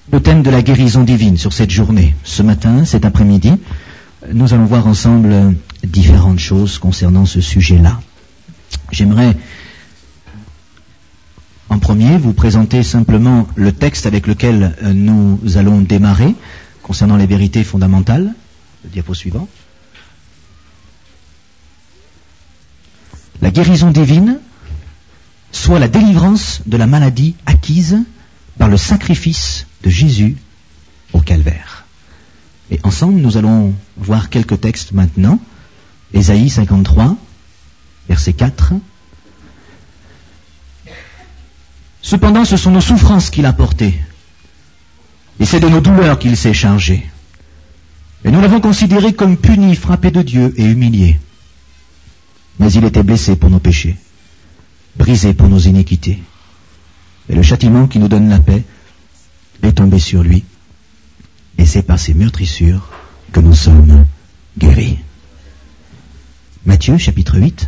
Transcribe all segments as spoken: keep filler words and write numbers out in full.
le thème de la guérison divine sur cette journée. Ce matin, cet après-midi, nous allons voir ensemble différentes choses concernant ce sujet-là. J'aimerais en premier vous présenter simplement le texte avec lequel nous allons démarrer concernant les vérités fondamentales. Le diapo suivant. La guérison divine, soit la délivrance de la maladie acquise par le sacrifice de Jésus au calvaire. Et ensemble, nous allons voir quelques textes maintenant. Ésaïe cinquante-trois, verset quatre. Cependant, ce sont nos souffrances qu'il a portées, et c'est de nos douleurs qu'il s'est chargé. Et nous l'avons considéré comme puni, frappé de Dieu et humilié. Mais il était blessé pour nos péchés, brisé pour nos iniquités. Et le châtiment qui nous donne la paix est tombé sur lui. Et c'est par ses meurtrissures que nous sommes guéris. Matthieu, chapitre huit.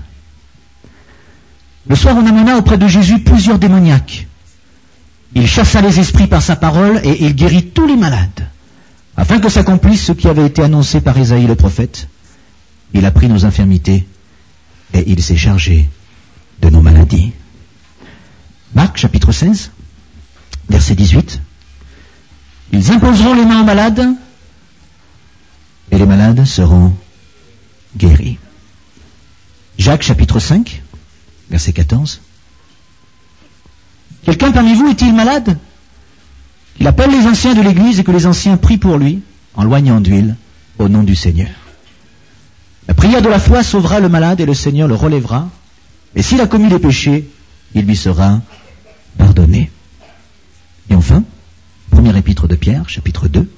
Le soir, on amena auprès de Jésus plusieurs démoniaques. Il chassa les esprits par sa parole et il guérit tous les malades, afin que s'accomplisse ce qui avait été annoncé par Ésaïe le prophète. Il a pris nos infirmités et il s'est chargé de nos maladies. Marc, chapitre seize, verset dix-huit. Ils imposeront les mains aux malades et les malades seront guéris. Jacques, chapitre cinq, verset quatorze. Quelqu'un parmi vous est-il malade? Il appelle les anciens de l'Église et que les anciens prient pour lui en loignant d'huile au nom du Seigneur. La prière de la foi sauvera le malade et le Seigneur le relèvera. Et s'il a commis des péchés, il lui sera pardonné. Et enfin, première épître de Pierre, chapitre deux.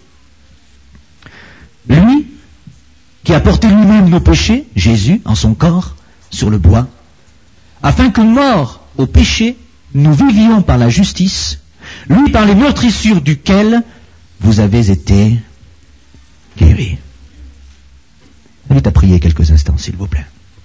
Lui, qui a porté lui-même nos péchés, Jésus, en son corps, sur le bois, afin que, morts au péché, nous vivions par la justice, lui par les meurtrissures duquel vous avez été guéris. Allez à prier quelques instants, s'il vous plaît.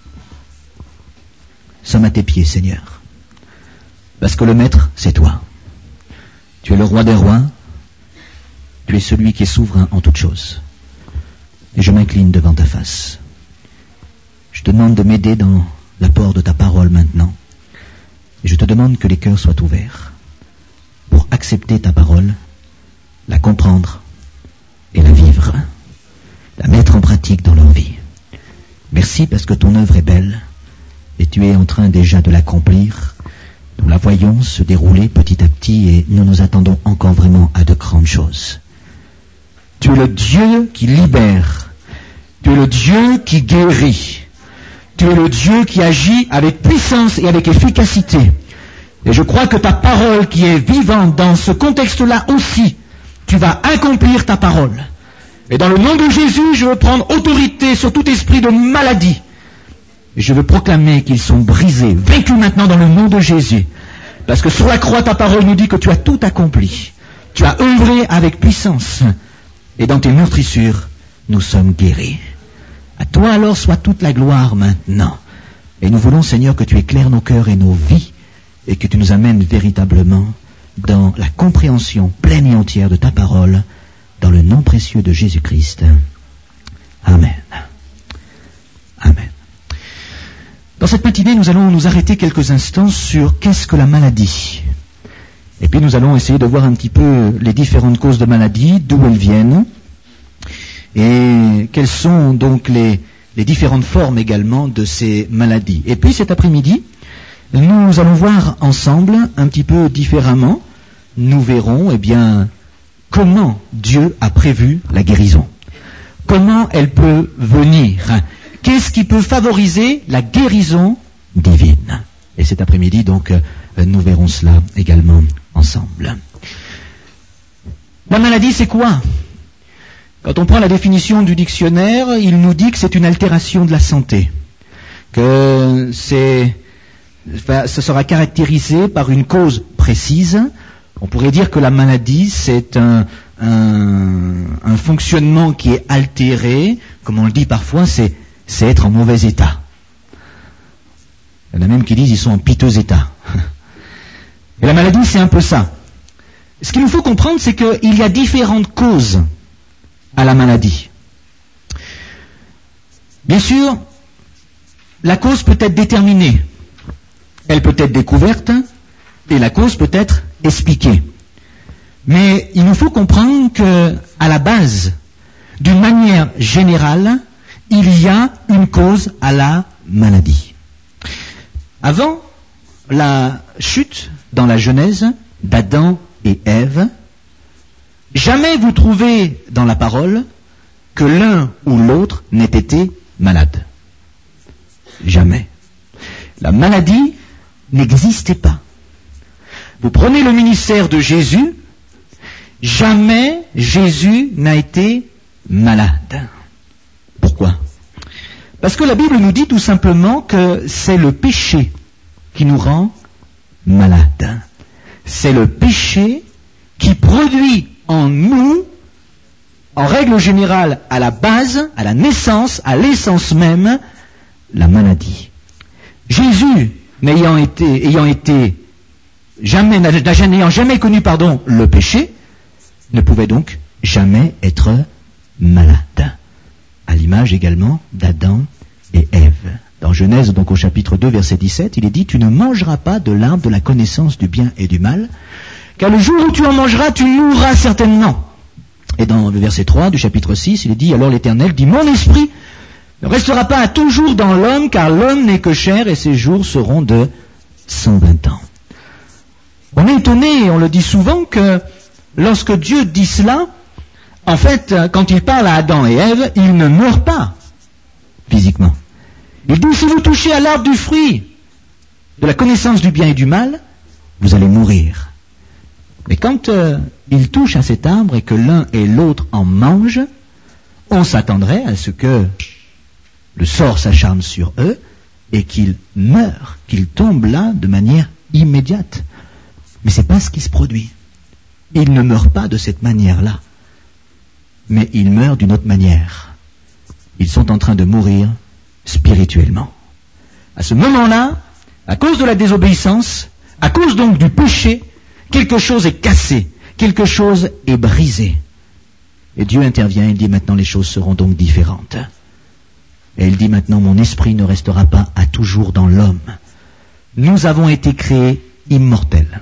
Sommes à tes pieds, Seigneur, parce que le Maître, c'est toi. Tu es le roi des rois, tu es celui qui est souverain en toutes choses. Et je m'incline devant ta face. Je te demande de m'aider dans l'apport de ta parole maintenant. Et je te demande que les cœurs soient ouverts pour accepter ta parole, la comprendre et la vivre, la mettre en pratique dans leur vie. Merci parce que ton œuvre est belle et tu es en train déjà de l'accomplir. Nous la voyons se dérouler petit à petit et nous nous attendons encore vraiment à de grandes choses. Tu es le Dieu qui libère, tu es le Dieu qui guérit, tu es le Dieu qui agit avec puissance et avec efficacité. Et je crois que ta parole qui est vivante dans ce contexte-là aussi, tu vas accomplir ta parole. Et dans le nom de Jésus, je veux prendre autorité sur tout esprit de maladie. Et je veux proclamer qu'ils sont brisés, vaincus maintenant dans le nom de Jésus. Parce que sur la croix, ta parole nous dit que tu as tout accompli. Tu as œuvré avec puissance. Et dans tes meurtrissures, nous sommes guéris. À toi alors soit toute la gloire maintenant. Et nous voulons, Seigneur, que tu éclaires nos cœurs et nos vies et que tu nous amènes véritablement dans la compréhension pleine et entière de ta parole, dans le nom précieux de Jésus-Christ. Amen. Amen. Dans cette matinée, nous allons nous arrêter quelques instants sur qu'est-ce que la maladie. Et puis nous allons essayer de voir un petit peu les différentes causes de maladie, d'où elles viennent, et quelles sont donc les, les différentes formes également de ces maladies. Et puis cet après-midi, nous allons voir ensemble un petit peu différemment, nous verrons eh bien comment Dieu a prévu la guérison. Comment elle peut venir. Qu'est-ce qui peut favoriser la guérison divine. Et cet après-midi, donc, nous verrons cela également ensemble. La maladie, c'est quoi? Quand on prend la définition du dictionnaire, il nous dit que c'est une altération de la santé, que c'est, enfin, ce sera caractérisé par une cause précise. On pourrait dire que la maladie, c'est un, un, un fonctionnement qui est altéré, comme on le dit parfois, c'est, c'est être en mauvais état. Il y en a même qui disent qu'ils sont en piteux état. Et la maladie, c'est un peu ça. ce qu'il nous faut comprendre, c'est qu'il y a différentes causes à la maladie. Bien sûr, la cause peut être déterminée, elle peut être découverte, et la cause peut être expliquée. Mais il nous faut comprendre qu'à la base, d'une manière générale, il y a une cause à la maladie. Avant la chute dans la Genèse d'Adam et Ève, jamais vous trouvez dans la parole que l'un ou l'autre n'ait été malade. Jamais. La maladie n'existait pas. Vous prenez le ministère de Jésus, jamais Jésus n'a été malade. Pourquoi ? Parce que la Bible nous dit tout simplement que c'est le péché qui nous rend malades. C'est le péché qui produit en nous, en règle générale, à la base, à la naissance, à l'essence même, la maladie. Jésus, n'ayant été, ayant été jamais, n'ayant jamais connu, pardon, le péché, ne pouvait donc jamais être malade. À l'image également d'Adam et Ève. Dans Genèse, donc au chapitre deux, verset dix-sept, il est dit « Tu ne mangeras pas de l'arbre de la connaissance du bien et du mal, car le jour où tu en mangeras, tu mourras certainement. » Et dans le verset trois du chapitre six, il est dit « Alors l'Éternel dit « Mon esprit ne restera pas à toujours dans l'homme, car l'homme n'est que chair, et ses jours seront de cent vingt ans. » On est étonné, et on le dit souvent, que lorsque Dieu dit cela, en fait, quand il parle à Adam et Ève, il ne meurt pas physiquement. Il dit, si vous touchez à l'arbre du fruit de la connaissance du bien et du mal, vous allez mourir. Mais quand euh, il touche à cet arbre et que l'un et l'autre en mangent, on s'attendrait à ce que le sort s'acharne sur eux et qu'ils meurent, qu'ils tombent là de manière immédiate. Mais ce n'est pas ce qui se produit. Ils ne meurent pas de cette manière-là, mais ils meurent d'une autre manière. Ils sont en train de mourir spirituellement. À ce moment-là, à cause de la désobéissance, à cause donc du péché, quelque chose est cassé, quelque chose est brisé. Et Dieu intervient, il dit maintenant les choses seront donc différentes. Et il dit maintenant mon esprit ne restera pas à toujours dans l'homme. Nous avons été créés immortels.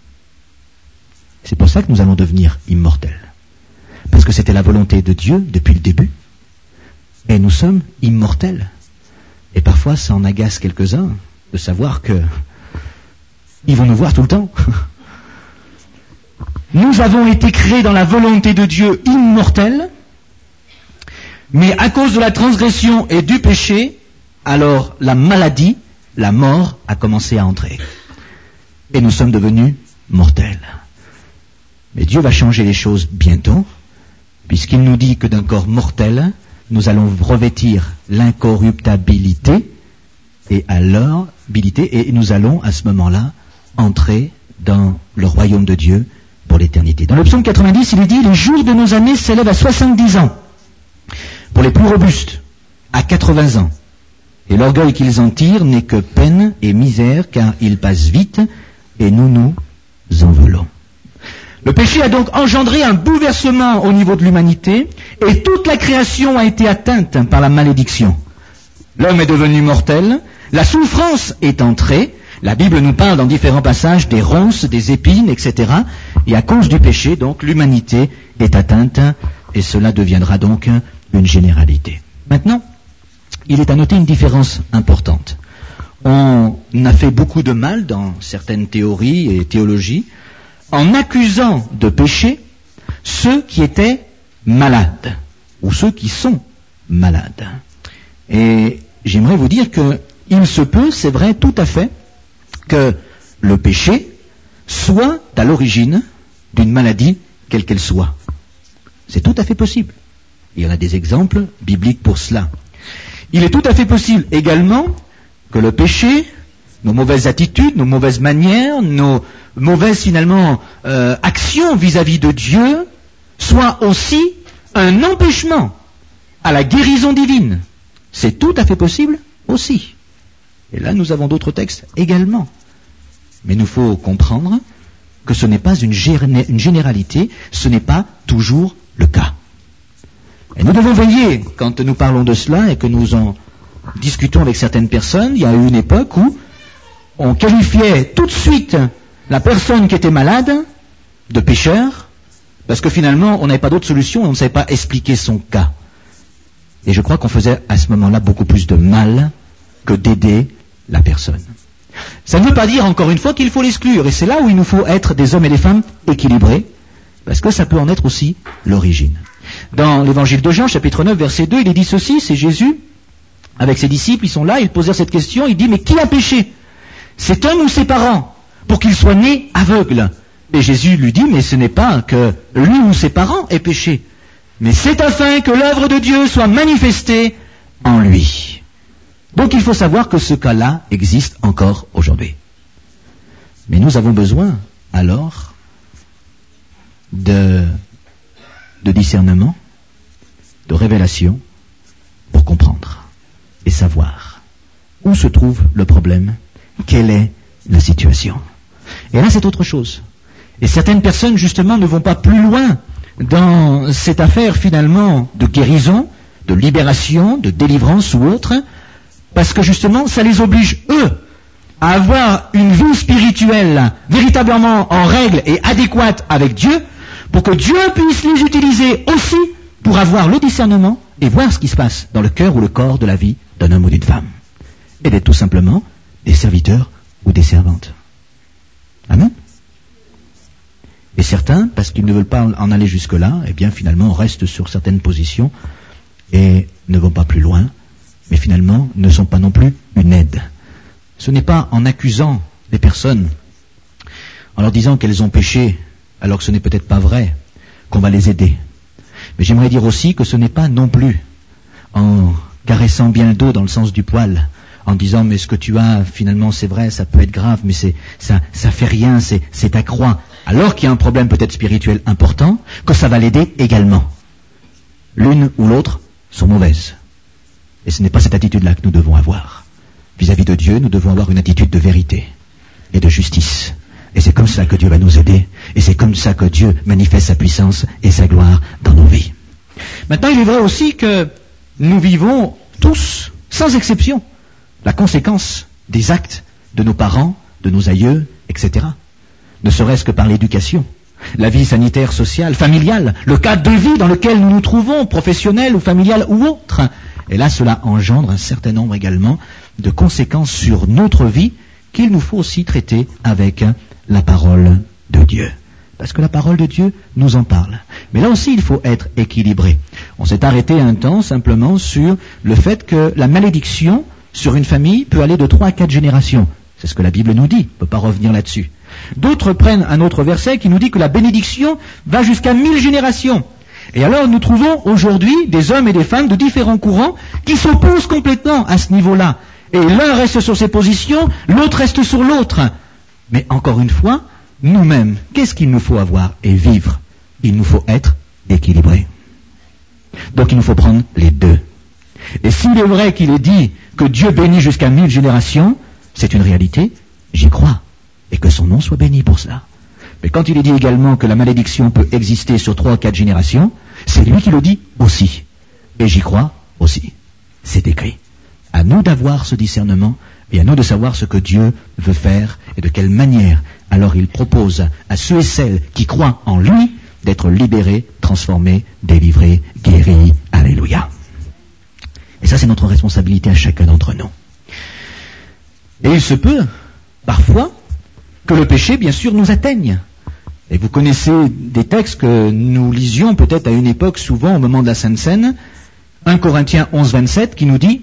C'est pour ça que nous allons devenir immortels. Parce que c'était la volonté de Dieu depuis le début. Et nous sommes immortels. Et parfois ça en agace quelques-uns de savoir que ils vont nous voir tout le temps. Nous avons été créés dans la volonté de Dieu immortels, mais à cause de la transgression et du péché, alors la maladie, la mort a commencé à entrer. Et nous sommes devenus mortels. Mais Dieu va changer les choses bientôt, puisqu'il nous dit que d'un corps mortel, nous allons revêtir l'incorruptibilité, et alors, et nous allons à ce moment-là entrer dans le royaume de Dieu pour l'éternité. Dans le psaume quatre-vingt-dix, il est dit « Les jours de nos années s'élèvent à soixante-dix ans, pour les plus robustes, à quatre-vingts ans. Et l'orgueil qu'ils en tirent n'est que peine et misère, car ils passent vite, et nous nous envolons. » Le péché a donc engendré un bouleversement au niveau de l'humanité, et toute la création a été atteinte par la malédiction. L'homme est devenu mortel, la souffrance est entrée, la Bible nous parle dans différents passages des ronces, des épines, et cetera. Et à cause du péché, donc, l'humanité est atteinte, et cela deviendra donc une généralité. Maintenant, il est à noter une différence importante. On a fait beaucoup de mal dans certaines théories et théologies, en accusant de péché ceux qui étaient malades, ou ceux qui sont malades. Et j'aimerais vous dire que il se peut, c'est vrai, tout à fait, que le péché soit à l'origine d'une maladie, quelle qu'elle soit. C'est tout à fait possible. Il y en a des exemples bibliques pour cela. Il est tout à fait possible également que le péché, nos mauvaises attitudes, nos mauvaises manières, nos mauvaises finalement euh, actions vis-à-vis de Dieu soient aussi un empêchement à la guérison divine. C'est tout à fait possible aussi. Et là, nous avons d'autres textes également. Mais il nous faut comprendre que ce n'est pas une, gé- une généralité, ce n'est pas toujours le cas. Et nous devons veiller, quand nous parlons de cela et que nous en discutons avec certaines personnes, il y a eu une époque où on qualifiait tout de suite la personne qui était malade de pécheur, parce que finalement on n'avait pas d'autre solution et on ne savait pas expliquer son cas. Et je crois qu'on faisait à ce moment-là beaucoup plus de mal que d'aider la personne. Ça ne veut pas dire, encore une fois, qu'il faut l'exclure, et c'est là où il nous faut être des hommes et des femmes équilibrés, parce que ça peut en être aussi l'origine. Dans l'évangile de Jean, chapitre neuf, verset deux, il est dit ceci, c'est Jésus, avec ses disciples, ils sont là, ils posèrent cette question, il dit, mais qui a péché? Cet homme ou ses parents, pour qu'il soit né aveugle? Et Jésus lui dit, mais ce n'est pas que lui ou ses parents aient péché, mais c'est afin que l'œuvre de Dieu soit manifestée en lui. Donc il faut savoir que ce cas-là existe encore aujourd'hui. Mais nous avons besoin, alors, de, de discernement, de révélation, pour comprendre et savoir où se trouve le problème, quelle est la situation. Et là, c'est autre chose. Et certaines personnes, justement, ne vont pas plus loin dans cette affaire, finalement, de guérison, de libération, de délivrance ou autre, parce que, justement, ça les oblige, eux, à avoir une vie spirituelle véritablement en règle et adéquate avec Dieu, pour que Dieu puisse les utiliser aussi pour avoir le discernement et voir ce qui se passe dans le cœur ou le corps de la vie d'un homme ou d'une femme. Et d'être tout simplement des serviteurs ou des servantes. Amen. Et certains, parce qu'ils ne veulent pas en aller jusque-là, eh bien finalement restent sur certaines positions et ne vont pas plus loin, mais finalement ne sont pas non plus une aide. Ce n'est pas en accusant les personnes, en leur disant qu'elles ont péché, alors que ce n'est peut-être pas vrai, qu'on va les aider. Mais j'aimerais dire aussi que ce n'est pas non plus en caressant bien le dos dans le sens du poil, en disant mais ce que tu as finalement c'est vrai, ça peut être grave, mais c'est ça ça fait rien, c'est c'est ta croix, alors qu'il y a un problème peut-être spirituel important, que ça va l'aider également. L'une ou l'autre sont mauvaises. Et ce n'est pas cette attitude-là que nous devons avoir. Vis-à-vis de Dieu, nous devons avoir une attitude de vérité et de justice. Et c'est comme ça que Dieu va nous aider. Et c'est comme ça que Dieu manifeste sa puissance et sa gloire dans nos vies. Maintenant, il est vrai aussi que nous vivons tous, sans exception, la conséquence des actes de nos parents, de nos aïeux, et cetera. Ne serait-ce que par l'éducation, la vie sanitaire, sociale, familiale, le cadre de vie dans lequel nous nous trouvons, professionnel ou familial ou autre. Et là, cela engendre un certain nombre également de conséquences sur notre vie qu'il nous faut aussi traiter avec la parole de Dieu. Parce que la parole de Dieu nous en parle. Mais là aussi, il faut être équilibré. On s'est arrêté un temps simplement sur le fait que la malédiction sur une famille peut aller de trois à quatre générations. C'est ce que la Bible nous dit. On ne peut pas revenir là-dessus. D'autres prennent un autre verset qui nous dit que la bénédiction va jusqu'à mille générations. Et alors nous trouvons aujourd'hui des hommes et des femmes de différents courants qui s'opposent complètement à ce niveau-là. Et l'un reste sur ses positions, l'autre reste sur l'autre. Mais encore une fois, nous-mêmes, qu'est-ce qu'il nous faut avoir et vivre? Il nous faut être équilibrés. Donc il nous faut prendre les deux. Et s'il est vrai qu'il est dit que Dieu bénit jusqu'à mille générations, c'est une réalité, j'y crois. Et que son nom soit béni pour cela. Mais quand il est dit également que la malédiction peut exister sur trois ou quatre générations, c'est lui qui le dit aussi. Et j'y crois aussi. C'est écrit. À nous d'avoir ce discernement et à nous de savoir ce que Dieu veut faire et de quelle manière. Alors il propose à ceux et celles qui croient en lui d'être libérés, transformés, délivrés, guéris. Alléluia. Et ça, c'est notre responsabilité à chacun d'entre nous. Et il se peut, parfois, que le péché, bien sûr, nous atteigne. Et vous connaissez des textes que nous lisions peut-être à une époque, souvent au moment de la Sainte Seine, un Corinthiens onze, vingt-sept, qui nous dit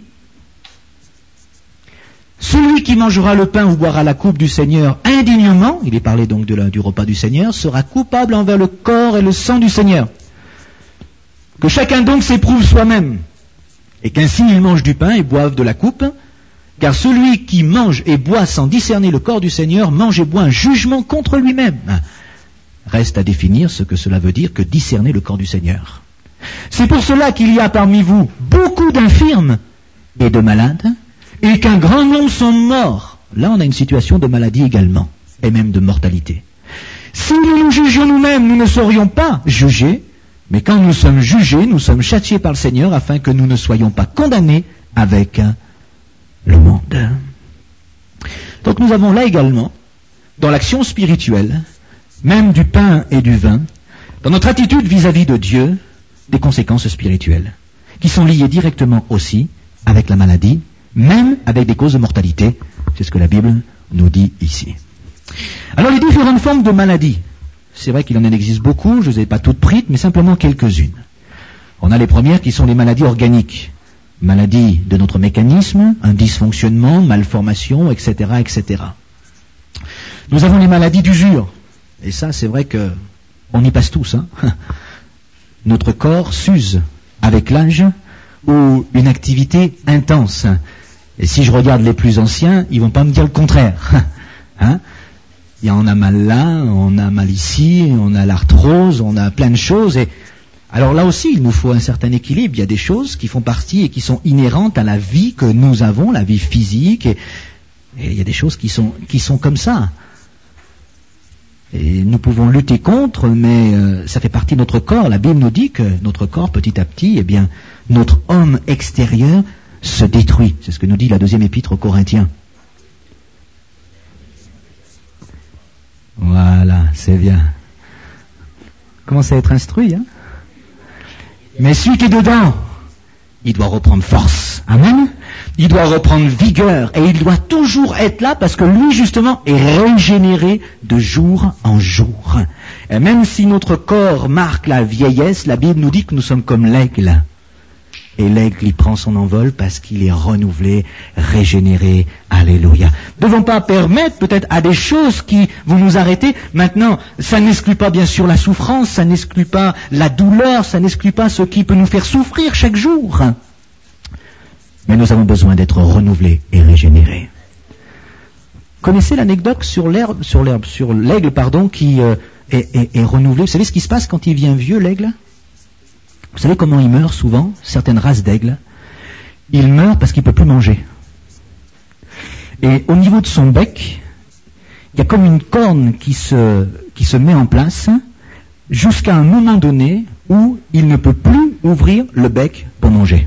« Celui qui mangera le pain ou boira la coupe du Seigneur indignement, il est parlé donc de la, du repas du Seigneur, sera coupable envers le corps et le sang du Seigneur. Que chacun donc s'éprouve soi-même, et qu'ainsi il mange du pain et boive de la coupe, car celui qui mange et boit sans discerner le corps du Seigneur mange et boit un jugement contre lui-même. » Reste à définir ce que cela veut dire que discerner le corps du Seigneur. C'est pour cela qu'il y a parmi vous beaucoup d'infirmes et de malades, et qu'un grand nombre sont morts. Là, on a une situation de maladie également, et même de mortalité. Si nous nous jugions nous-mêmes, nous ne serions pas jugés, mais quand nous sommes jugés, nous sommes châtiés par le Seigneur afin que nous ne soyons pas condamnés avec le monde. Donc nous avons là également, dans l'action spirituelle, même du pain et du vin, dans notre attitude vis-à-vis de Dieu, des conséquences spirituelles, qui sont liées directement aussi avec la maladie, même avec des causes de mortalité. C'est ce que la Bible nous dit ici. Alors les différentes formes de maladies, c'est vrai qu'il en existe beaucoup, je ne les ai pas toutes prises, mais simplement quelques-unes. On a les premières qui sont les maladies organiques, maladies de notre mécanisme, un dysfonctionnement, malformation, et cetera, et cetera. Nous avons les maladies d'usure, et ça c'est vrai que on y passe tous, hein. Notre corps s'use avec l'âge ou une activité intense. Et si je regarde les plus anciens, ils vont pas me dire le contraire. Hein? Il y en a mal là, on a mal ici, on a l'arthrose, on a plein de choses. Et alors là aussi, il nous faut un certain équilibre. Il y a des choses qui font partie et qui sont inhérentes à la vie que nous avons, la vie physique. Et, et il y a des choses qui sont, qui sont comme ça. Et nous pouvons lutter contre, mais euh, ça fait partie de notre corps. La Bible nous dit que notre corps, petit à petit, eh bien, notre homme extérieur se détruit. C'est ce que nous dit la deuxième épître aux Corinthiens. Voilà, c'est bien. Commencez à être instruit, hein. Mais celui qui est dedans, il doit reprendre force. Amen. Il doit reprendre vigueur et il doit toujours être là parce que lui, justement, est régénéré de jour en jour. Et même si notre corps marque la vieillesse, la Bible nous dit que nous sommes comme l'aigle. Et l'aigle, il prend son envol parce qu'il est renouvelé, régénéré. Alléluia. Ne devons pas permettre peut-être à des choses qui vont nous arrêter. Maintenant, ça n'exclut pas bien sûr la souffrance, ça n'exclut pas la douleur, ça n'exclut pas ce qui peut nous faire souffrir chaque jour. Mais nous avons besoin d'être renouvelés et régénérés. Connaissez l'anecdote sur l'herbe, sur l'herbe, sur l'aigle, pardon, qui euh, est, est, est renouvelé. Vous savez ce qui se passe quand il devient vieux, l'aigle ? Vous savez comment il meurt souvent, certaines races d'aigles? Il meurt parce qu'il ne peut plus manger. Et au niveau de son bec, il y a comme une corne qui se, qui se met en place jusqu'à un moment donné où il ne peut plus ouvrir le bec pour manger.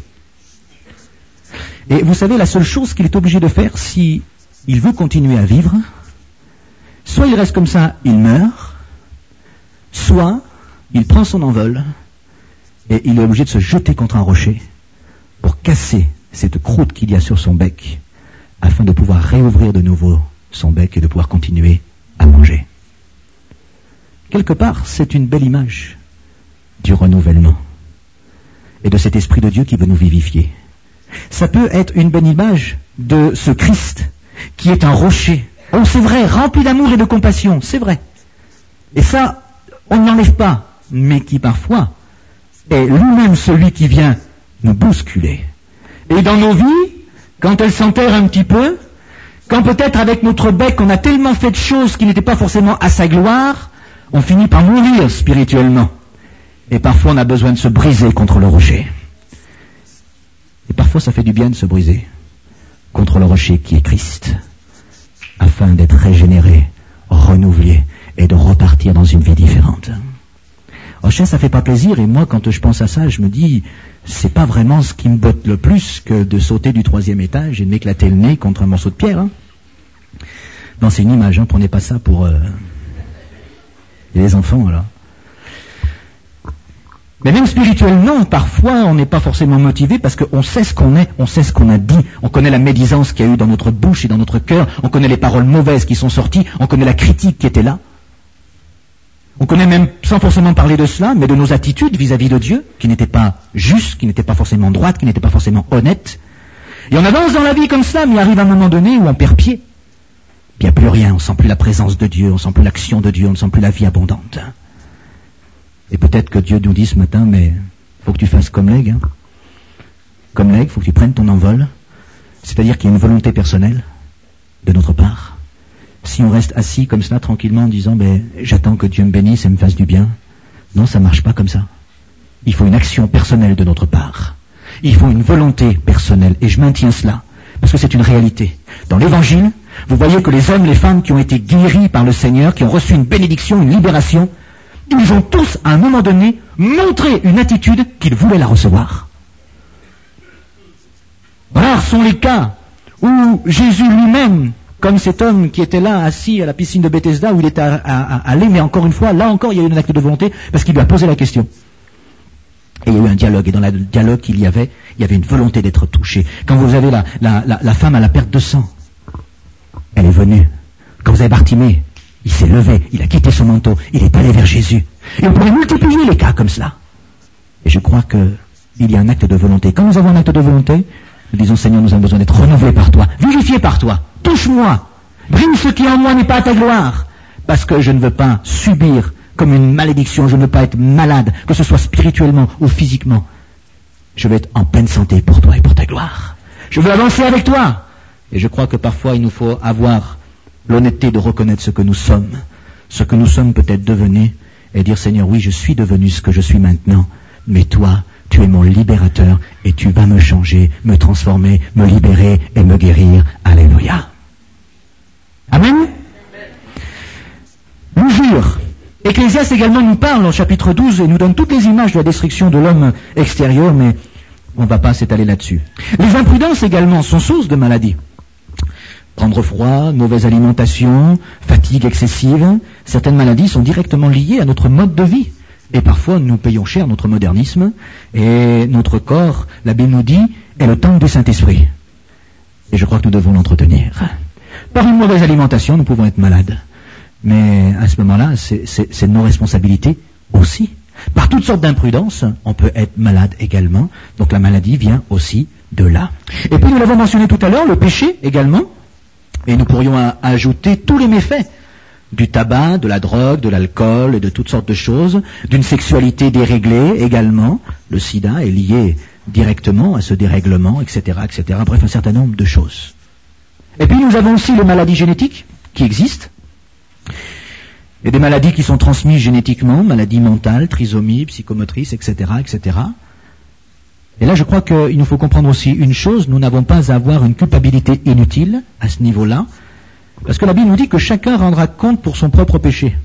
Et vous savez, la seule chose qu'il est obligé de faire si il veut continuer à vivre, soit il reste comme ça, il meurt, soit il prend son envol et il est obligé de se jeter contre un rocher pour casser cette croûte qu'il y a sur son bec afin de pouvoir réouvrir de nouveau son bec et de pouvoir continuer à manger. Quelque part, c'est une belle image du renouvellement et de cet Esprit de Dieu qui veut nous vivifier. Ça peut être une bonne image de ce Christ qui est un rocher. Oh, c'est vrai, rempli d'amour et de compassion, c'est vrai. Et ça, on ne l'enlève pas, mais qui parfois est lui-même celui qui vient nous bousculer. Et dans nos vies, quand elles s'enterrent un petit peu, quand peut-être avec notre bec on a tellement fait de choses qui n'étaient pas forcément à sa gloire, on finit par mourir spirituellement. Et parfois on a besoin de se briser contre le rocher. Et parfois ça fait du bien de se briser contre le rocher qui est Christ, afin d'être régénéré, renouvelé et de repartir dans une vie différente. Oh, ça, ça fait pas plaisir, et moi, quand je pense à ça, je me dis, c'est pas vraiment ce qui me botte le plus que de sauter du troisième étage et de m'éclater le nez contre un morceau de pierre. Hein. Non, c'est une image, hein, prenez pas ça pour euh... les enfants, alors. Mais même spirituellement, parfois, on n'est pas forcément motivé parce qu'on sait ce qu'on est, on sait ce qu'on a dit, on connaît la médisance qu'il y a eu dans notre bouche et dans notre cœur, on connaît les paroles mauvaises qui sont sorties, on connaît la critique qui était là. On connaît même, sans forcément parler de cela, mais de nos attitudes vis-à-vis de Dieu, qui n'étaient pas justes, qui n'étaient pas forcément droites, qui n'étaient pas forcément honnêtes. Et on avance dans la vie comme ça, mais il arrive un moment donné où on perd pied. Puis il n'y a plus rien, on ne sent plus la présence de Dieu, on ne sent plus l'action de Dieu, on ne sent plus la vie abondante. Et peut-être que Dieu nous dit ce matin, mais il faut que tu fasses comme l'aigle. Hein. Comme l'aigle, il faut que tu prennes ton envol. C'est-à-dire qu'il y a une volonté personnelle de notre part. Si on reste assis comme cela, tranquillement, en disant ben, « j'attends que Dieu me bénisse et me fasse du bien », non, ça ne marche pas comme ça. Il faut une action personnelle de notre part. Il faut une volonté personnelle, et je maintiens cela, parce que c'est une réalité. Dans l'Évangile, Vous voyez que les hommes, les femmes qui ont été guéris par le Seigneur, qui ont reçu une bénédiction, une libération, ils ont tous, à un moment donné, montré une attitude qu'ils voulaient la recevoir. Rares sont les cas où Jésus lui-même, comme cet homme qui était là, assis à la piscine de Bethesda, où il était allé, mais encore une fois, là encore, il y a eu un acte de volonté, parce qu'il lui a posé la question. Et il y a eu un dialogue, et dans le dialogue qu'il y avait, il y avait une volonté d'être touché. Quand vous avez la, la, la, la femme à la perte de sang, elle est venue. Quand vous avez Bartimée, il s'est levé, il a quitté son manteau, il est allé vers Jésus. Et on pourrait multiplier les cas comme cela. Et je crois qu'il y a un acte de volonté. Quand nous avons un acte de volonté, nous disons, Seigneur, nous avons besoin d'être renouvelés par toi, vivifiés par toi, touche-moi, brille ce qui en moi n'est pas à ta gloire, parce que je ne veux pas subir comme une malédiction, je ne veux pas être malade, que ce soit spirituellement ou physiquement. Je veux être en pleine santé pour toi et pour ta gloire. Je veux avancer avec toi. Et je crois que parfois il nous faut avoir l'honnêteté de reconnaître ce que nous sommes, ce que nous sommes peut-être devenus, et dire, Seigneur, oui, je suis devenu ce que je suis maintenant, mais toi, tu es mon libérateur, et tu vas me changer, me transformer, me libérer et me guérir. Alléluia. Amen. L'usure. Ecclésiaste également nous parle en chapitre douze et nous donne toutes les images de la destruction de l'homme extérieur, mais on ne va pas s'étaler là-dessus. Les imprudences également sont source de maladies. Prendre froid, mauvaise alimentation, fatigue excessive, certaines maladies sont directement liées à notre mode de vie. Et parfois nous payons cher notre modernisme et notre corps, la Bible nous dit, est le temple du Saint-Esprit. Et je crois que nous devons l'entretenir. Par une mauvaise alimentation, nous pouvons être malades. Mais à ce moment-là, c'est, c'est, c'est nos responsabilités aussi. Par toutes sortes d'imprudences, on peut être malade également. Donc la maladie vient aussi de là. Et puis nous l'avons mentionné tout à l'heure, le péché également. Et nous pourrions a- ajouter tous les méfaits du tabac, de la drogue, de l'alcool et de toutes sortes de choses, d'une sexualité déréglée également. Le sida est lié directement à ce dérèglement, et cetera, et cetera. Bref, un certain nombre de choses. Et puis nous avons aussi les maladies génétiques qui existent. Et des maladies qui sont transmises génétiquement, maladies mentales, trisomie, psychomotrices, et cetera, et cetera. Et là, je crois qu'il nous faut comprendre aussi une chose, nous n'avons pas à avoir une culpabilité inutile à ce niveau-là, parce que la Bible nous dit que chacun rendra compte pour son propre péché.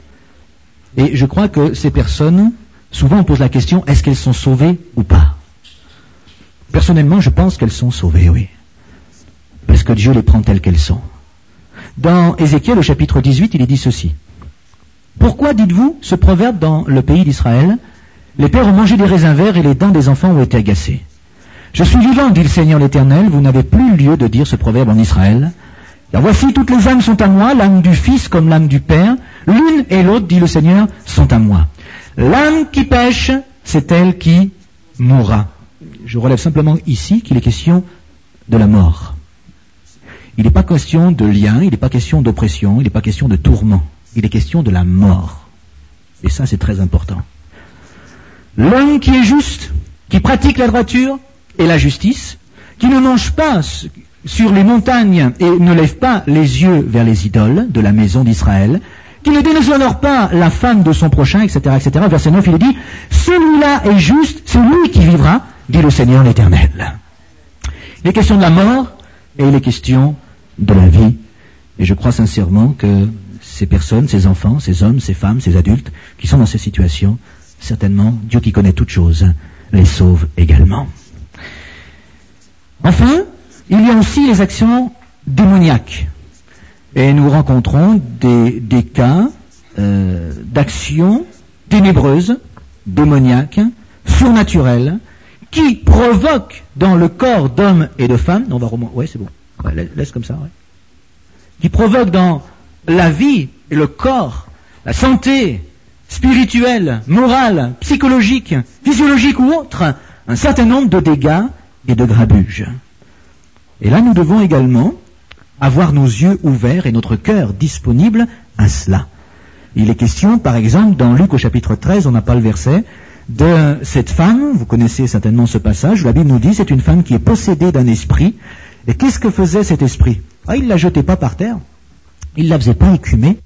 Et je crois que ces personnes, souvent on pose la question, est-ce qu'elles sont sauvées ou pas? Personnellement, je pense qu'elles sont sauvées, oui. Parce que Dieu les prend telles qu'elles sont. Dans Ézéchiel, au chapitre dix-huit, il est dit ceci. Pourquoi dites-vous ce proverbe dans le pays d'Israël? Les pères ont mangé des raisins verts et les dents des enfants ont été agacées. Je suis vivant, dit le Seigneur l'Éternel, vous n'avez plus lieu de dire ce proverbe en Israël. Car voici, toutes les âmes sont à moi, l'âme du Fils comme l'âme du Père. L'une et l'autre, dit le Seigneur, sont à moi. L'âme qui pêche, c'est elle qui mourra. Je relève simplement ici qu'il est question de la mort. Il n'est pas question de lien, il n'est pas question d'oppression, il n'est pas question de tourment. Il est question de la mort. Et ça, c'est très important. L'homme qui est juste, qui pratique la droiture et la justice, qui ne mange pas sur les montagnes et ne lève pas les yeux vers les idoles de la maison d'Israël, qui ne déshonore pas la femme de son prochain, et cetera, et cetera. Verset neuf, il est dit, celui-là est juste, c'est lui qui vivra, dit le Seigneur l'Éternel. Il est question de la mort et il est question de la vie. Et je crois sincèrement que ces personnes, ces enfants, ces hommes, ces femmes, ces adultes qui sont dans ces situations, certainement, Dieu qui connaît toutes choses, les sauve également. Enfin, il y a aussi les actions démoniaques. Et nous rencontrons des, des cas euh, d'actions ténébreuses, démoniaques, surnaturelles, qui provoquent dans le corps d'hommes et de femmes, non, on va remonter, ouais, c'est bon, ouais, laisse comme ça, ouais, qui provoquent dans la vie et le corps, la santé spirituelle, morale, psychologique, physiologique ou autre, un certain nombre de dégâts et de grabuges. Et là, nous devons également avoir nos yeux ouverts et notre cœur disponible à cela. Il est question, par exemple, dans Luc au chapitre treize, on n'a pas le verset, de cette femme, vous connaissez certainement ce passage, où la Bible nous dit, c'est une femme qui est possédée d'un esprit. Et qu'est-ce que faisait cet esprit? Ah, il ne la jetait pas par terre, il ne la faisait pas écumer.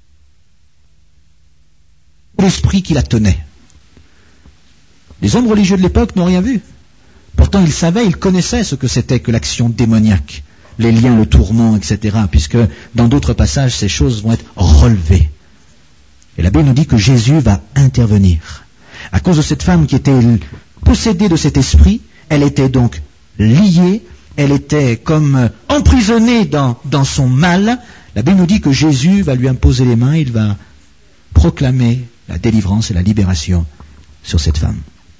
L'esprit qui la tenait. Les hommes religieux de l'époque n'ont rien vu. Pourtant, ils savaient, ils connaissaient ce que c'était que l'action démoniaque. les liens, le tourment, et cetera, puisque dans d'autres passages, ces choses vont être relevées. Et la Bible nous dit que Jésus va intervenir. À cause de cette femme qui était possédée de cet esprit, elle était donc liée, elle était comme emprisonnée dans, dans son mal. La Bible nous dit que Jésus va lui imposer les mains, il va proclamer la délivrance et la libération sur cette femme.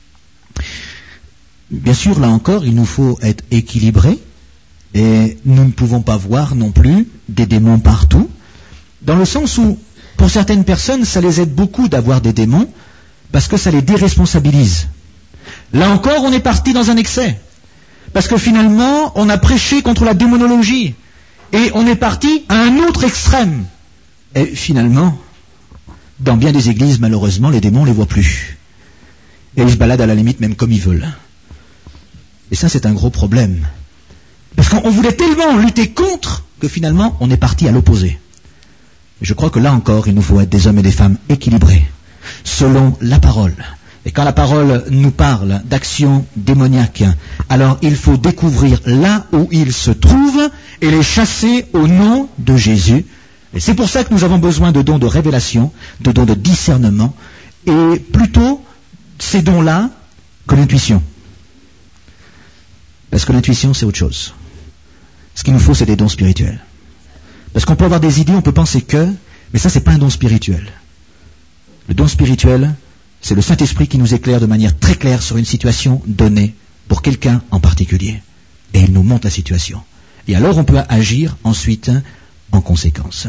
Bien sûr, là encore, il nous faut être équilibrés et nous ne pouvons pas voir non plus des démons partout, dans le sens où, pour certaines personnes, ça les aide beaucoup d'avoir des démons parce que ça les déresponsabilise. Là encore, on est parti dans un excès parce que finalement, on a prêché contre la démonologie et on est parti à un autre extrême. Et finalement, dans bien des églises, malheureusement, les démons, on les voit plus. Et ils se baladent à la limite même comme ils veulent. Et ça, c'est un gros problème. Parce qu'on voulait tellement lutter contre que finalement, on est parti à l'opposé. Et je crois que là encore, il nous faut être des hommes et des femmes équilibrés, selon la parole. Et quand la parole nous parle d'actions démoniaques, alors il faut découvrir là où ils se trouvent et les chasser au nom de Jésus. Et c'est pour ça que nous avons besoin de dons de révélation, de dons de discernement, et plutôt ces dons-là que l'intuition. Parce que l'intuition, c'est autre chose. Ce qu'il nous faut, c'est des dons spirituels. Parce qu'on peut avoir des idées, on peut penser que, mais ça, c'est pas un don spirituel. Le don spirituel, c'est le Saint-Esprit qui nous éclaire de manière très claire sur une situation donnée pour quelqu'un en particulier. Et il nous montre la situation. Et alors, on peut agir ensuite en conséquence.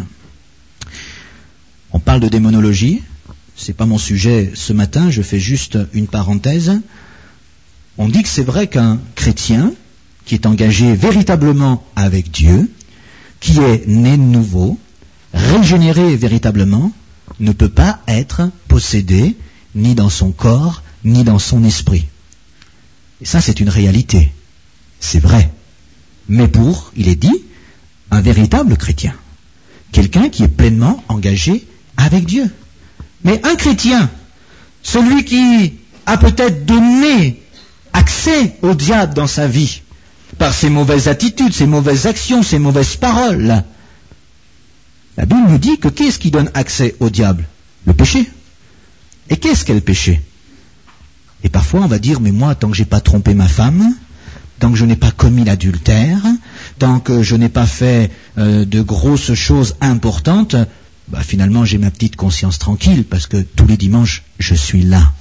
On parle de démonologie. C'est pas mon sujet ce matin, je fais juste une parenthèse. On dit que c'est vrai qu'un chrétien qui est engagé véritablement avec Dieu, qui est né de nouveau, régénéré véritablement, ne peut pas être possédé ni dans son corps, ni dans son esprit. Et ça, c'est une réalité. C'est vrai. Mais pour, il est dit, un véritable chrétien. Quelqu'un qui est pleinement engagé avec Dieu. Mais un chrétien, celui qui a peut-être donné accès au diable dans sa vie, par ses mauvaises attitudes, ses mauvaises actions, ses mauvaises paroles. La Bible nous dit que qu'est-ce qui donne accès au diable? Le péché. Et qu'est-ce qu'est le péché? Et parfois on va dire, mais moi, tant que j'ai pas trompé ma femme, tant que je n'ai pas commis l'adultère, tant que je n'ai pas fait euh, de grosses choses importantes, bah, finalement j'ai ma petite conscience tranquille, parce que tous les dimanches, je suis là.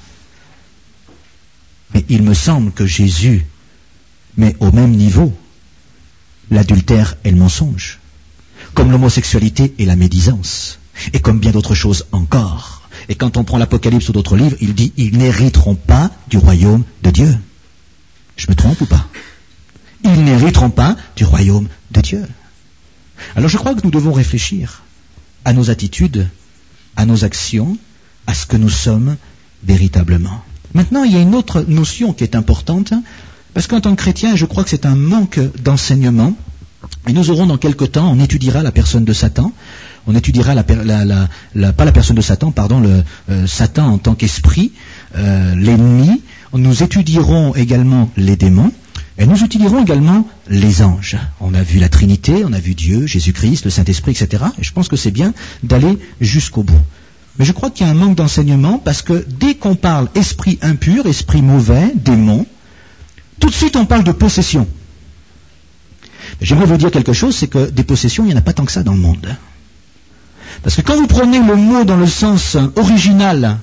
Mais il me semble que Jésus met au même niveau l'adultère et le mensonge, comme l'homosexualité et la médisance, et comme bien d'autres choses encore. Et quand on prend l'Apocalypse ou d'autres livres, il dit « Ils n'hériteront pas du royaume de Dieu ». Je me trompe ou pas? Ils n'hériteront pas du royaume de Dieu. Alors je crois que nous devons réfléchir à nos attitudes, à nos actions, à ce que nous sommes véritablement. Maintenant, il y a une autre notion qui est importante, parce qu'en tant que chrétien, je crois que c'est un manque d'enseignement. Et nous aurons dans quelque temps, on étudiera la personne de Satan, on étudiera la, la, la, la pas la personne de Satan, pardon, le euh, Satan en tant qu'esprit, euh, l'ennemi. Nous étudierons également les démons, et nous étudierons également les anges. On a vu la Trinité, on a vu Dieu, Jésus-Christ, le Saint-Esprit, et cetera. Et je pense que c'est bien d'aller jusqu'au bout. Mais je crois qu'il y a un manque d'enseignement, parce que dès qu'on parle esprit impur, esprit mauvais, démon, tout de suite on parle de possession. J'aimerais vous dire quelque chose, c'est que des possessions, il n'y en a pas tant que ça dans le monde. Parce que quand vous prenez le mot dans le sens original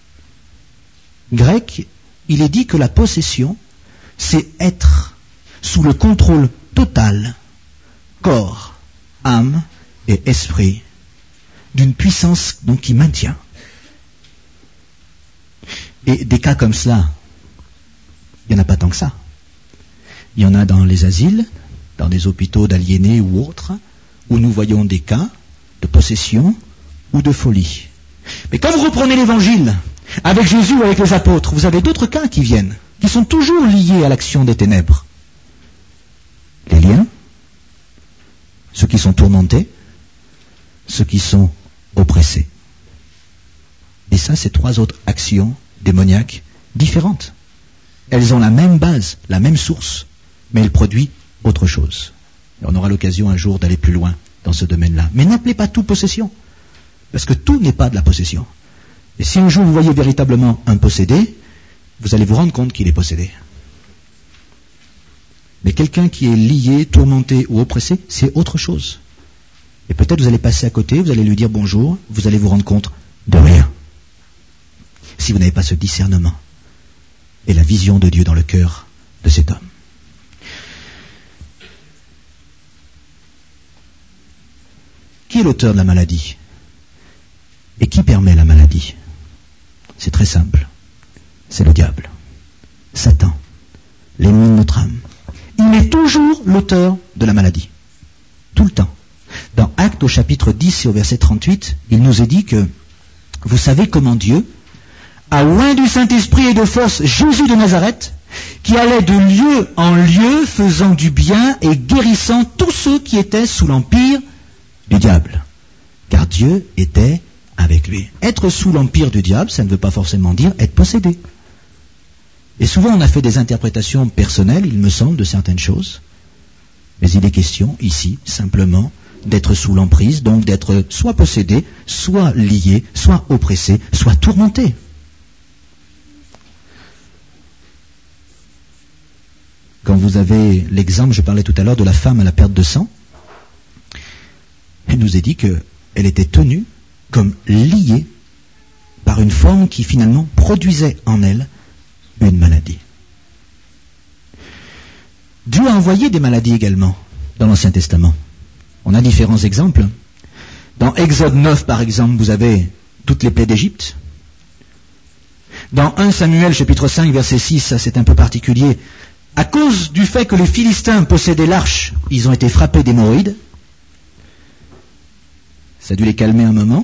grec, il est dit que la possession, c'est être sous le contrôle total, corps, âme et esprit, d'une puissance donc qui maintient. Et des cas comme cela, il n'y en a pas tant que ça. Il y en a dans les asiles, dans des hôpitaux d'aliénés ou autres, où nous voyons des cas de possession ou de folie. Mais quand vous reprenez l'évangile, avec Jésus ou avec les apôtres, vous avez d'autres cas qui viennent, qui sont toujours liés à l'action des ténèbres. Les liens, ceux qui sont tourmentés, ceux qui sont oppressés. Et ça, c'est trois autres actions démoniaques différentes. Elles ont la même base, la même source, mais elles produisent autre chose. Et on aura l'occasion un jour d'aller plus loin dans ce domaine-là. Mais n'appelez pas tout possession, parce que tout n'est pas de la possession. Et si un jour vous voyez véritablement un possédé, vous allez vous rendre compte qu'il est possédé. Mais quelqu'un qui est lié, tourmenté ou oppressé, c'est autre chose. Et peut-être vous allez passer à côté, vous allez lui dire bonjour, vous allez vous rendre compte de rien. Si vous n'avez pas ce discernement et la vision de Dieu dans le cœur de cet homme. Qui est l'auteur de la maladie? Et qui permet la maladie? C'est très simple. C'est le diable. Satan, l'ennemi de notre âme. Il est toujours l'auteur de la maladie. Tout le temps. Dans Actes au chapitre dix et au verset trente-huit, il nous est dit que vous savez comment Dieu a oint du Saint-Esprit et de force Jésus de Nazareth, qui allait de lieu en lieu, faisant du bien et guérissant tous ceux qui étaient sous l'empire du diable. Car Dieu était avec lui. Être sous l'empire du diable, ça ne veut pas forcément dire être possédé. Et souvent on a fait des interprétations personnelles, il me semble, de certaines choses. Mais il est question, ici, simplement, d'être sous l'emprise, donc d'être soit possédé, soit lié, soit oppressé, soit tourmenté. Quand vous avez l'exemple, je parlais tout à l'heure de la femme à la perte de sang, elle nous est dit qu'elle était tenue comme liée par une forme qui finalement produisait en elle une maladie. Dieu a envoyé des maladies également dans l'Ancien Testament. On a différents exemples. Dans Exode neuf, par exemple, vous avez toutes les plaies d'Égypte. Dans premier Samuel, chapitre cinq, verset six, ça c'est un peu particulier. À cause du fait que les Philistins possédaient l'arche, ils ont été frappés d'hémorroïdes. Ça a dû les calmer un moment.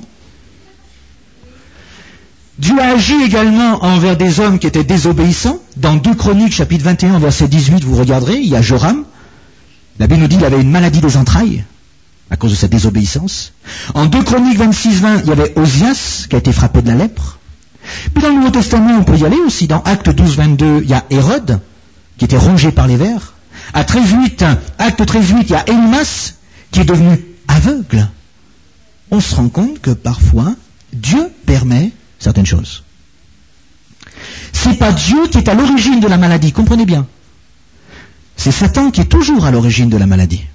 Dieu a agi également envers des hommes qui étaient désobéissants. Dans deux Chroniques, chapitre vingt et un, verset dix-huit, vous regarderez, il y a Joram. La Bible nous dit qu'il avait une maladie des entrailles à cause de sa désobéissance. En deux Chroniques vingt-six vingt, il y avait Osias qui a été frappé de la lèpre. Puis dans le Nouveau Testament, on peut y aller aussi. Dans Acte douze vingt-deux, il y a Hérode qui était rongé par les vers. À treize huit, Acte treize huit, il y a Élimas qui est devenu aveugle. On se rend compte que parfois, Dieu permet certaines choses. C'est pas Dieu qui est à l'origine de la maladie, comprenez bien. C'est Satan qui est toujours à l'origine de la maladie.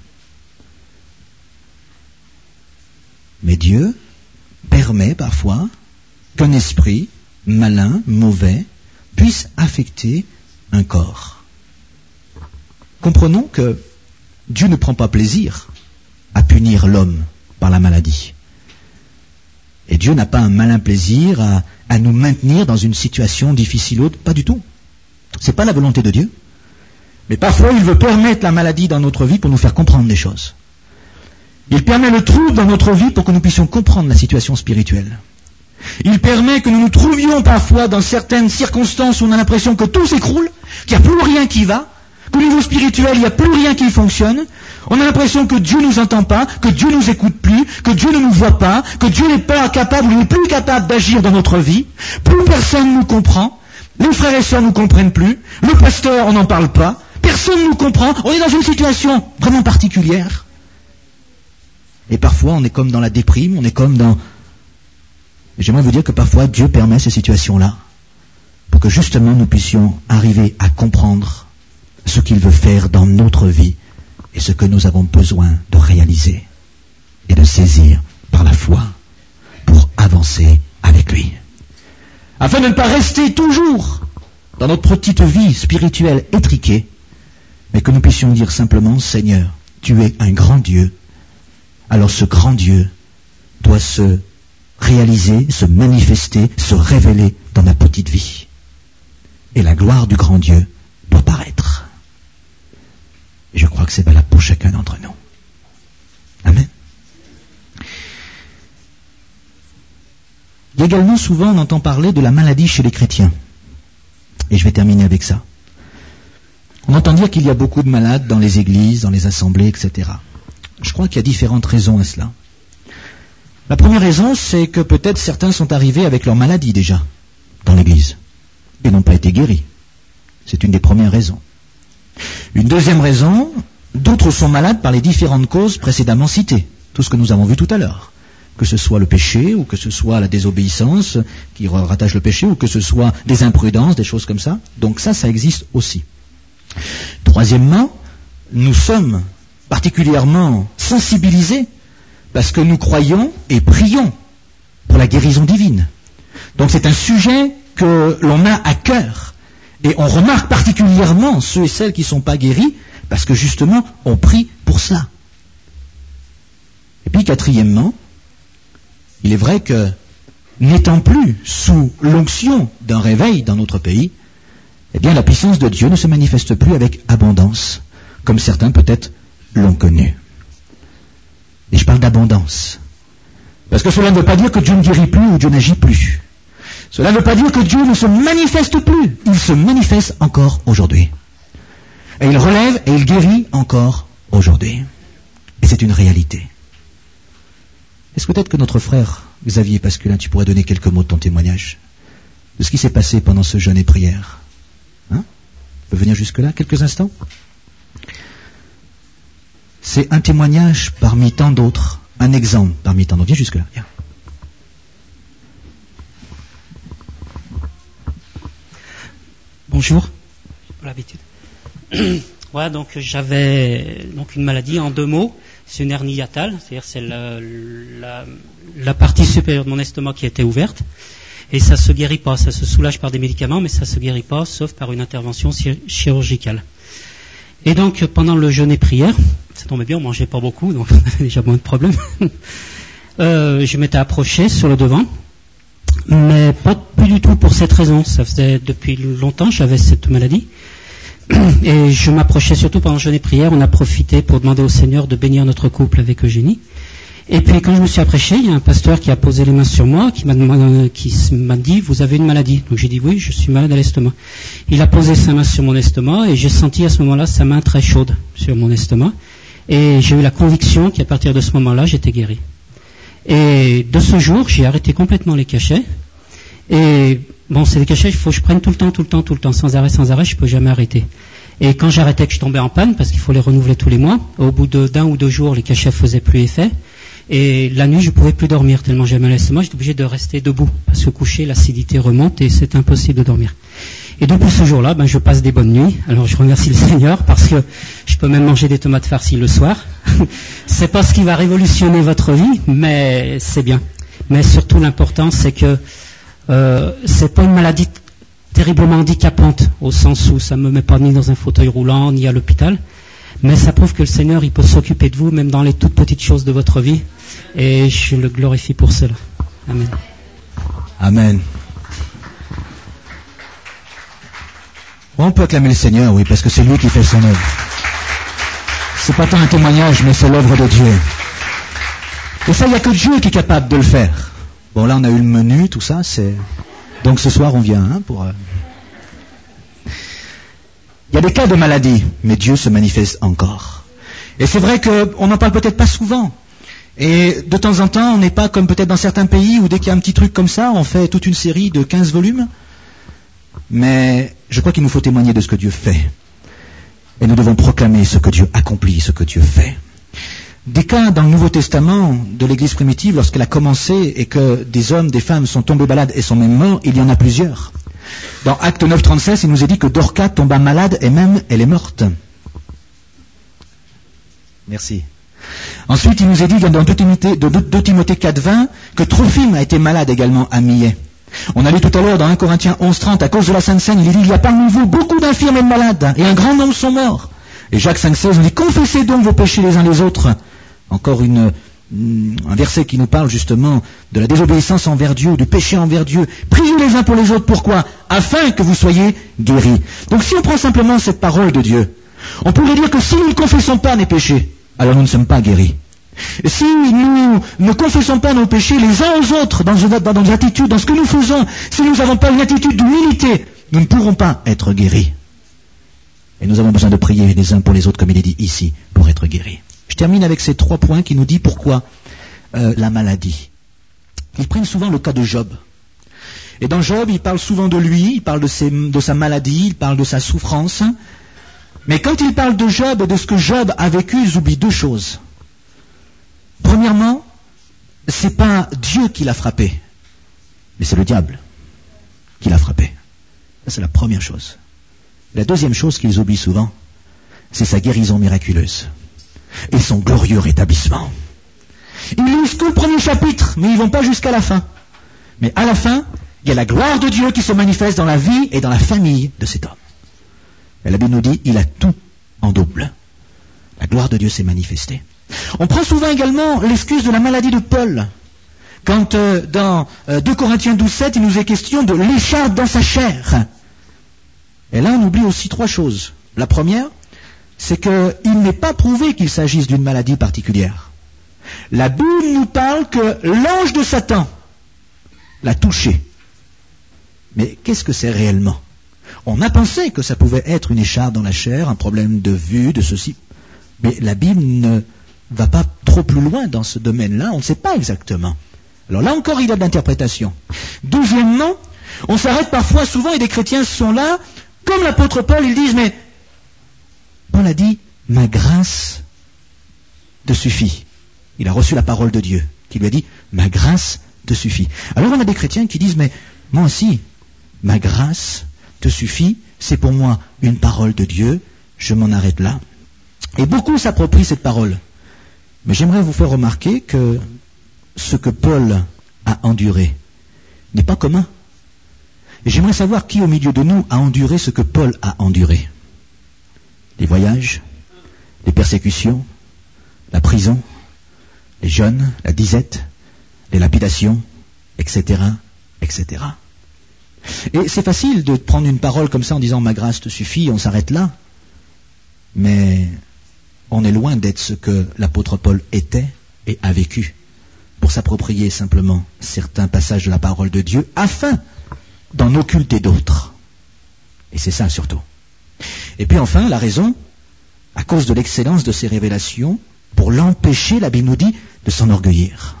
Mais Dieu permet parfois qu'un esprit malin, mauvais, puisse affecter un corps. Comprenons que Dieu ne prend pas plaisir à punir l'homme par la maladie. Et Dieu n'a pas un malin plaisir à, à nous maintenir dans une situation difficile ou autre, pas du tout. C'est pas la volonté de Dieu. Mais parfois, il veut permettre la maladie dans notre vie pour nous faire comprendre des choses. Il permet le trouble dans notre vie pour que nous puissions comprendre la situation spirituelle. Il permet que nous nous trouvions parfois dans certaines circonstances où on a l'impression que tout s'écroule, qu'il n'y a plus rien qui va, qu'au niveau spirituel, il n'y a plus rien qui fonctionne. On a l'impression que Dieu ne nous entend pas, que Dieu ne nous écoute plus, que Dieu ne nous voit pas, que Dieu n'est pas capable, n'est plus capable d'agir dans notre vie. Plus personne ne nous comprend. Les frères et sœurs ne nous comprennent plus. Le pasteur, on n'en parle pas. Personne ne nous comprend. On est dans une situation vraiment particulière. Et parfois, on est comme dans la déprime, on est comme dans... Et j'aimerais vous dire que parfois, Dieu permet ces situations-là pour que justement nous puissions arriver à comprendre ce qu'il veut faire dans notre vie et ce que nous avons besoin de réaliser et de saisir par la foi pour avancer avec lui. Afin de ne pas rester toujours dans notre petite vie spirituelle étriquée, mais que nous puissions dire simplement, Seigneur, tu es un grand Dieu. Alors ce grand Dieu doit se réaliser, se manifester, se révéler dans ma petite vie. Et la gloire du grand Dieu doit paraître. Et je crois que c'est valable pour chacun d'entre nous. Amen. Il y a également souvent, on entend parler de la maladie chez les chrétiens. Et je vais terminer avec ça. On entend dire qu'il y a beaucoup de malades dans les églises, dans les assemblées, et cetera. Je crois qu'il y a différentes raisons à cela. La première raison, c'est que peut-être certains sont arrivés avec leur maladie déjà dans l'église et n'ont pas été guéris. C'est une des premières raisons. Une deuxième raison, d'autres sont malades par les différentes causes précédemment citées, tout ce que nous avons vu tout à l'heure. Que ce soit le péché, ou que ce soit la désobéissance qui rattache le péché, ou que ce soit des imprudences, des choses comme ça. Donc ça, ça existe aussi. Troisièmement, nous sommes particulièrement sensibilisés parce que nous croyons et prions pour la guérison divine. Donc c'est un sujet que l'on a à cœur. Et on remarque particulièrement ceux et celles qui ne sont pas guéris parce que justement, on prie pour cela. Et puis quatrièmement, il est vrai que n'étant plus sous l'onction d'un réveil dans notre pays, eh bien la puissance de Dieu ne se manifeste plus avec abondance, comme certains peut-être l'ont connu. Et je parle d'abondance. Parce que cela ne veut pas dire que Dieu ne guérit plus ou Dieu n'agit plus. Cela ne veut pas dire que Dieu ne se manifeste plus. Il se manifeste encore aujourd'hui. Et il relève et il guérit encore aujourd'hui. Et c'est une réalité. Est-ce peut-être que notre frère Xavier Pasculin, tu pourrais donner quelques mots de ton témoignage de ce qui s'est passé pendant ce jeûne et prière? Hein? Tu peux venir jusque-là, quelques instants? C'est un témoignage parmi tant d'autres, un exemple parmi tant d'autres. Viens jusque-là, viens. Bonjour, pour l'habitude. Voilà, donc j'avais donc une maladie en deux mots. C'est une hernie hiatale, c'est-à-dire c'est la, la, la partie supérieure de mon estomac qui a été ouverte. Et ça se guérit pas, ça se soulage par des médicaments, mais ça se guérit pas, sauf par une intervention chirurgicale. Et donc pendant le jeûne et prière, ça tombait bien, on mangeait pas beaucoup, donc on avait déjà moins de problèmes. euh, je m'étais approché sur le devant, mais pas plus du tout pour cette raison. Ça faisait depuis longtemps, j'avais cette maladie. Et je m'approchais surtout pendant le jeûne et prière, on a profité pour demander au Seigneur de bénir notre couple avec Eugénie. Et puis quand je me suis approché, il y a un pasteur qui a posé les mains sur moi, qui m'a, demandé, qui m'a dit, vous avez une maladie? Donc j'ai dit oui, je suis malade à l'estomac. Il a posé sa main sur mon estomac et j'ai senti à ce moment-là sa main très chaude sur mon estomac. Et j'ai eu la conviction qu'à partir de ce moment-là, j'étais guéri. Et de ce jour, j'ai arrêté complètement les cachets. Et bon, c'est des cachets, il faut que je prenne tout le temps, tout le temps, tout le temps, sans arrêt, sans arrêt, je peux jamais arrêter. Et quand j'arrêtais, que je tombais en panne, parce qu'il faut les renouveler tous les mois, au bout de, d'un ou deux jours, les cachets faisaient plus effet. Et la nuit, je pouvais plus dormir tellement j'avais mal à l'estomac, j'étais obligé de rester debout, parce que coucher, l'acidité remonte et c'est impossible de dormir. Et depuis ce jour-là, ben, je passe des bonnes nuits. Alors je remercie le Seigneur parce que je peux même manger des tomates farcies le soir. C'est pas ce qui va révolutionner votre vie, mais c'est bien. Mais surtout l'important, c'est que euh, c'est pas une maladie terriblement handicapante, au sens où ça me met pas ni dans un fauteuil roulant, ni à l'hôpital. Mais ça prouve que le Seigneur, il peut s'occuper de vous, même dans les toutes petites choses de votre vie. Et je le glorifie pour cela. Amen. Amen. On peut acclamer le Seigneur, oui, parce que c'est lui qui fait son œuvre. C'est pas tant un témoignage, mais c'est l'œuvre de Dieu. Et ça, il n'y a que Dieu qui est capable de le faire. Bon, là, on a eu le menu, tout ça, c'est... Donc ce soir, on vient, hein, pour... Il y a des cas de maladie, mais Dieu se manifeste encore. Et c'est vrai qu'on n'en parle peut-être pas souvent. Et de temps en temps, on n'est pas comme peut-être dans certains pays où dès qu'il y a un petit truc comme ça, on fait toute une série de quinze volumes. Mais je crois qu'il nous faut témoigner de ce que Dieu fait. Et nous devons proclamer ce que Dieu accomplit, ce que Dieu fait. Des cas dans le Nouveau Testament de l'Église primitive, lorsqu'elle a commencé et que des hommes, des femmes sont tombés malades et sont même morts, il y en a plusieurs. Dans Acte neuf, trente-six, il nous est dit que Dorcas tomba malade et même elle est morte. Merci. Ensuite, il nous est dit dans deux Timothée quatre, vingt que Trophime a été malade également à Millet. On a lu tout à l'heure dans un Corinthiens onze, trente, à cause de la Sainte Seine, il est dit, il y a parmi vous beaucoup d'infirmes et de malades, et un grand nombre sont morts. Et Jacques cinq, seize, on dit, confessez donc vos péchés les uns les autres. Encore une, un verset qui nous parle justement de la désobéissance envers Dieu, du péché envers Dieu. Priez les uns pour les autres, pourquoi? Afin que vous soyez guéris. Donc si on prend simplement cette parole de Dieu, on pourrait dire que si nous ne confessons pas nos péchés, alors nous ne sommes pas guéris. Et si nous ne confessons pas nos péchés les uns aux autres, dans nos, dans nos attitudes, dans ce que nous faisons, si nous n'avons pas une attitude d'humilité, nous ne pourrons pas être guéris. Et nous avons besoin de prier les uns pour les autres, comme il est dit ici, pour être guéris. Je termine avec ces trois points qui nous disent pourquoi euh, la maladie. Ils prennent souvent le cas de Job. Et dans Job, il parle souvent de lui, il parle de, ses, de sa maladie, il parle de sa souffrance. Mais quand ils parlent de Job et de ce que Job a vécu, ils oublient deux choses. Premièrement, c'est pas Dieu qui l'a frappé, mais c'est le diable qui l'a frappé. Ça, c'est la première chose. La deuxième chose qu'ils oublient souvent, c'est sa guérison miraculeuse et son glorieux rétablissement. Ils lisent tout le premier chapitre, mais ils ne vont pas jusqu'à la fin. Mais à la fin, il y a la gloire de Dieu qui se manifeste dans la vie et dans la famille de cet homme. Et la Bible nous dit, il a tout en double. La gloire de Dieu s'est manifestée. On prend souvent également l'excuse de la maladie de Paul. Quand euh, dans euh, deux Corinthiens douze sept, il nous est question de l'écharpe dans sa chair. Et là, on oublie aussi trois choses. La première, c'est qu'il n'est pas prouvé qu'il s'agisse d'une maladie particulière. La Bible nous parle que l'ange de Satan l'a touché. Mais qu'est-ce que c'est réellement? On a pensé que ça pouvait être une écharpe dans la chair, un problème de vue, de ceci. Mais la Bible ne va pas trop plus loin dans ce domaine-là, on ne sait pas exactement. Alors là encore, il y a de l'interprétation. Deuxièmement, on s'arrête parfois, souvent, et des chrétiens sont là, comme l'apôtre Paul, ils disent, mais Paul a dit, ma grâce te suffit. Il a reçu la parole de Dieu, qui lui a dit, ma grâce te suffit. Alors on a des chrétiens qui disent, mais moi aussi, ma grâce te suffit, c'est pour moi une parole de Dieu, je m'en arrête là. Et beaucoup s'approprient cette parole. Mais j'aimerais vous faire remarquer que ce que Paul a enduré n'est pas commun. Et j'aimerais savoir qui au milieu de nous a enduré ce que Paul a enduré. Les voyages, les persécutions, la prison, les jeûnes, la disette, les lapidations, et cetera, et cetera. Et c'est facile de prendre une parole comme ça en disant « ma grâce te suffit », on s'arrête là. Mais on est loin d'être ce que l'apôtre Paul était et a vécu pour s'approprier simplement certains passages de la parole de Dieu afin d'en occulter d'autres. Et c'est ça surtout. Et puis enfin, la raison, à cause de l'excellence de ces révélations, pour l'empêcher, la Bible nous dit, de s'enorgueillir.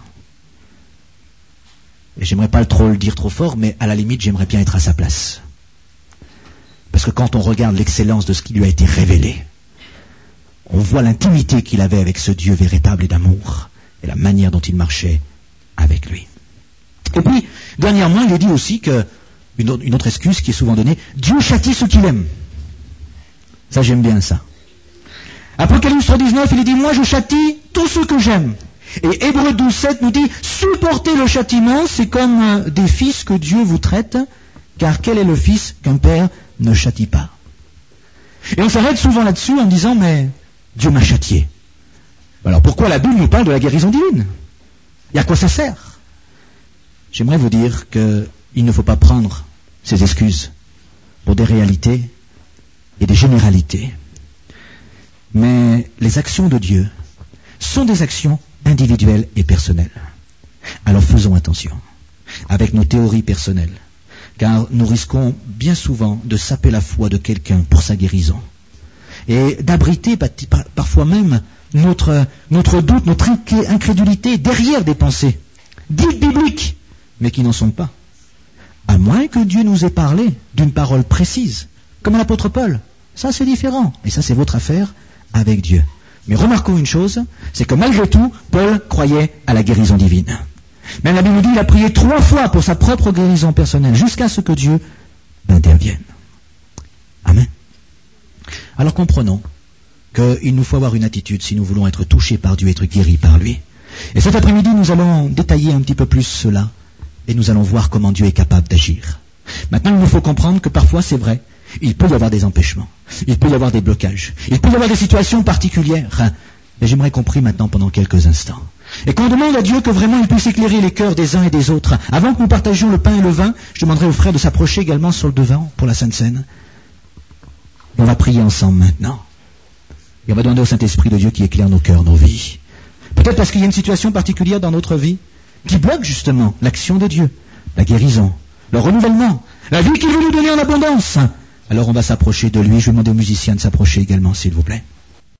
Et j'aimerais pas trop le dire trop fort, mais à la limite, j'aimerais bien être à sa place. Parce que quand on regarde l'excellence de ce qui lui a été révélé, on voit l'intimité qu'il avait avec ce Dieu véritable et d'amour, et la manière dont il marchait avec lui. Et puis, dernièrement, il est dit aussi que, une autre, une autre excuse qui est souvent donnée, Dieu châtie ceux qu'il aime. Ça, j'aime bien ça. Apocalypse trois dix-neuf, il est dit, moi je châtie tous ceux que j'aime. Et Hébreux douze sept nous dit, supporter le châtiment, c'est comme euh, des fils que Dieu vous traite, car quel est le fils qu'un père ne châtie pas? Et on s'arrête souvent là-dessus en disant, mais Dieu m'a châtié. Alors pourquoi la Bible nous parle de la guérison divine? Et à quoi ça sert? J'aimerais vous dire qu'il ne faut pas prendre ces excuses pour des réalités et des généralités. Mais les actions de Dieu sont des actions individuelles et personnelles. Alors faisons attention avec nos théories personnelles, car nous risquons bien souvent de saper la foi de quelqu'un pour sa guérison et d'abriter parfois même notre, notre doute, notre incrédulité derrière des pensées dites bibliques, mais qui n'en sont pas. À moins que Dieu nous ait parlé d'une parole précise, comme l'apôtre Paul. Ça, c'est différent. Et ça, c'est votre affaire avec Dieu. Mais remarquons une chose, c'est que malgré tout, Paul croyait à la guérison divine. Même la Bible nous dit qu'il a prié trois fois pour sa propre guérison personnelle, jusqu'à ce que Dieu intervienne. Amen. Alors comprenons qu'il nous faut avoir une attitude si nous voulons être touchés par Dieu, être guéris par lui. Et cet après-midi, nous allons détailler un petit peu plus cela, et nous allons voir comment Dieu est capable d'agir. Maintenant, il nous faut comprendre que parfois, c'est vrai, il peut y avoir des empêchements, il peut y avoir des blocages, il peut y avoir des situations particulières. Et j'aimerais qu'on prie maintenant pendant quelques instants. Et qu'on demande à Dieu que vraiment il puisse éclairer les cœurs des uns et des autres. Avant que nous partagions le pain et le vin, je demanderai aux frères de s'approcher également sur le devant pour la Sainte Seine. Et on va prier ensemble maintenant. Et on va demander au Saint-Esprit de Dieu qui éclaire nos cœurs, nos vies. Peut-être parce qu'il y a une situation particulière dans notre vie qui bloque justement l'action de Dieu, la guérison, le renouvellement, la vie qu'il veut nous donner en abondance. Alors on va s'approcher de lui. Je vais demander aux musiciens de s'approcher également, s'il vous plaît.